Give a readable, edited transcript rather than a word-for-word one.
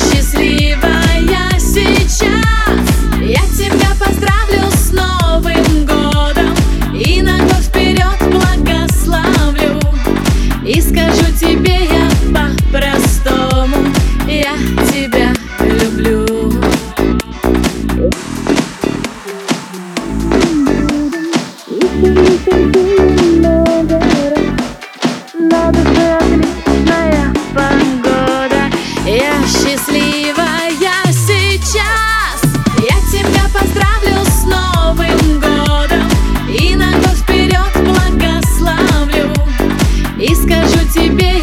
счастливая сейчас. Я тебя поздравлю с Новым годом и на год вперед благословлю. И скажу тебе я по-простому: я тебя люблю. На душе отличная погода. Я счастливая сейчас. Я тебя поздравлю с Новым годом и на год вперед благословлю. И скажу тебе